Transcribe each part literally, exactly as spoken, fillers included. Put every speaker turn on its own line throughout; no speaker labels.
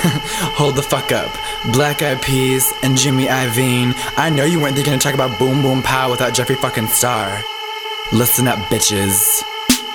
Hold the fuck up. Black Eyed Peas and Jimmy Iovine. I know you weren't thinking to talk about Boom Boom Pow without Jeffree fucking Star. Listen up, bitches.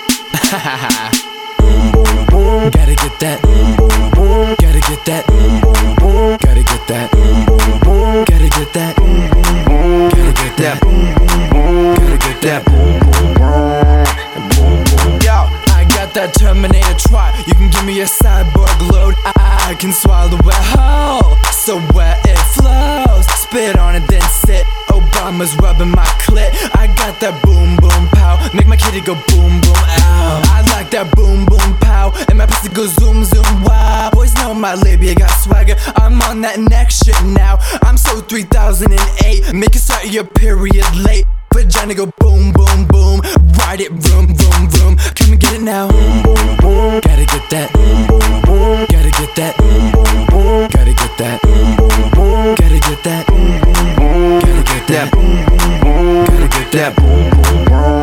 Boom boom boom. Gotta get that. Boom boom boom. Gotta get that. Boom boom boom. Gotta get that. Boom boom boom. Gotta get that. Boom boom boom. Gotta get that. Boom boom boom. Gotta get that. Boom boom boom. Yo, I got that Terminator twat. You can give me a cyborg load. I, I can swallow it whole, so wet it flows. Spit on it, then sit. Obama's rubbing my clit. I got that boom boom pow. Make my kitty go boom boom ow. I like that boom boom pow. And my pussy go zoom zoom wow. Boys know my labia got swagger. I'm on that next shit now. I'm so three thousand eight. Make it start your period late. Vagina go boom boom boom. Ride it vroom vroom vroom. Come and get it now. Boom boom boom. Gotta get that. Boom boom boom. Gotta get that. Boom boom boom. Gotta get that. Boom boom boom. Gotta get that. Boom boom boom. Gotta get that. Boom boom boom. Gotta get that. Boom boom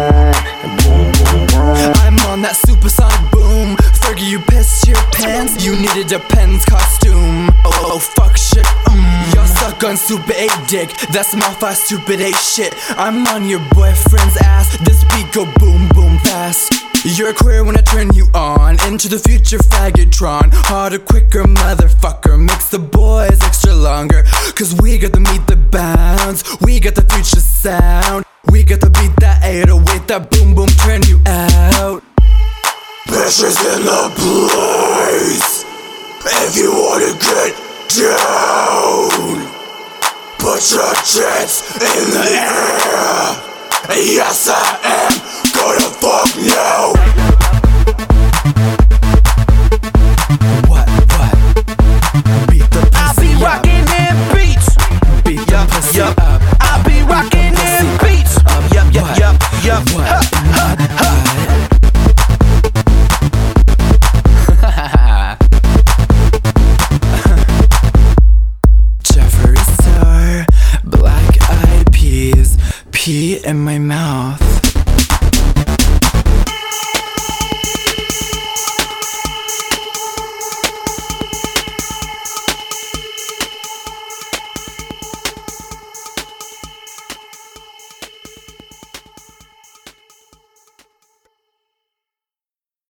boom. I'm on that supersonic boom. Fergie, you pissed your pants. You need a Depends costume. Oh, oh fuck shit. Mm. Y'all suck on Super eight dick. That's my five stupid eight shit. I'm on your boyfriend's ass. This beat go boom boom fast. You're queer when I turn you on. Into the future faggotron. Harder, quicker, motherfucker. Makes the boys extra longer. Cause we got to meet the bounds. We got the future sound. We got to beat that eight oh eight. That boom boom turn you out.
Bitches in the place. If you wanna get down, put your tits in the air. Yes, I am gonna fuck now.
What, what? Beat the pussy
I be rockin' them beats.
Beat the pussy
yup.
up.
I be rockin' them beats. Yup, yup, yup, yup.
What?
Ha, ha, ha.
Jeffree Star, Black Eyed Peas, pee in my mouth.